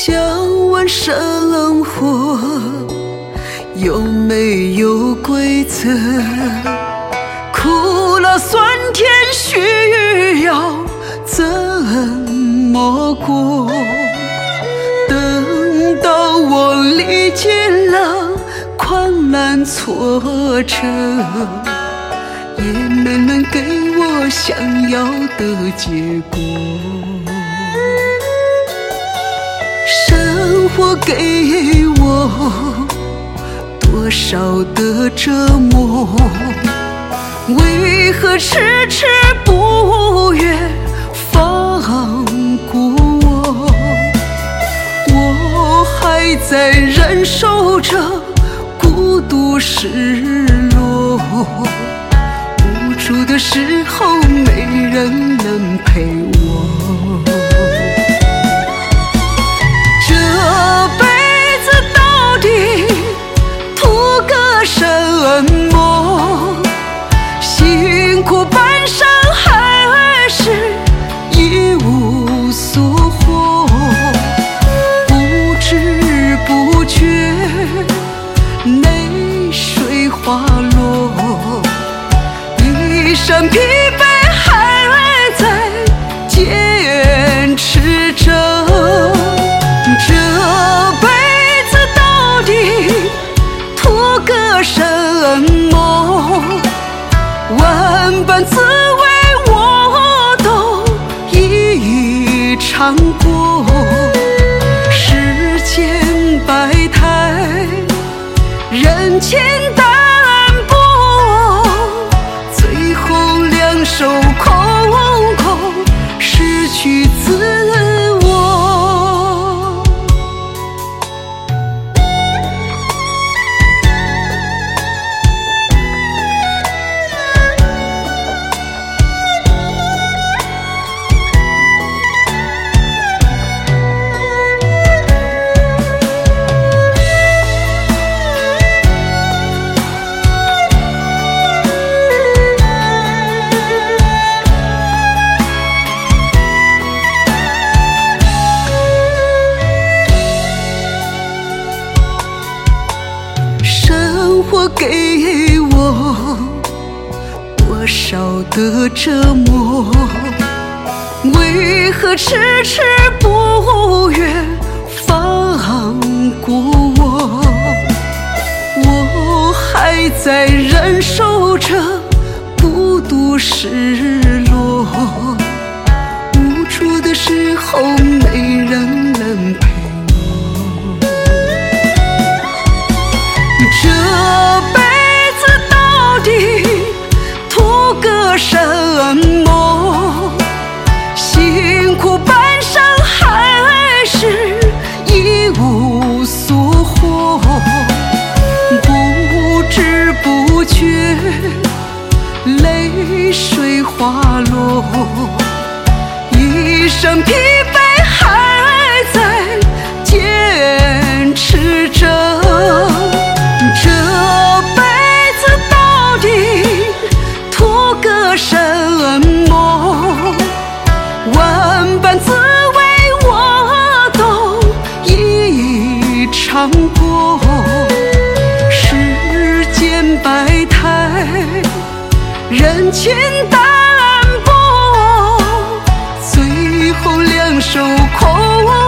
想问生活有没有规则？苦辣酸甜需要怎么过？等到我历尽了困难挫折，也没能给我想要的结果。生活给我多少的折磨，为何迟迟不愿放过我？我还在忍受着孤独失落，无助的时候没人能陪我。这辈子到底图个什么？辛苦半生还是一无所获，不知不觉泪水滑落，一身疲惫还在坚持着。这辈子到底图个什么？万般滋味我都已尝过，世间百态，人间淡薄，最后两手空空，失去自我。生活给我多少的折磨，为何迟迟不愿放过我？我还在忍受着孤独失落，无助的时候没人能陪。这辈子到底图个什么？辛苦半生还是一无所获，不知不觉泪水滑落，一身疲惫还在坚持着。这辈子到底图个什么？万般滋味我都已尝过，世间百态，人间淡薄，最后两手空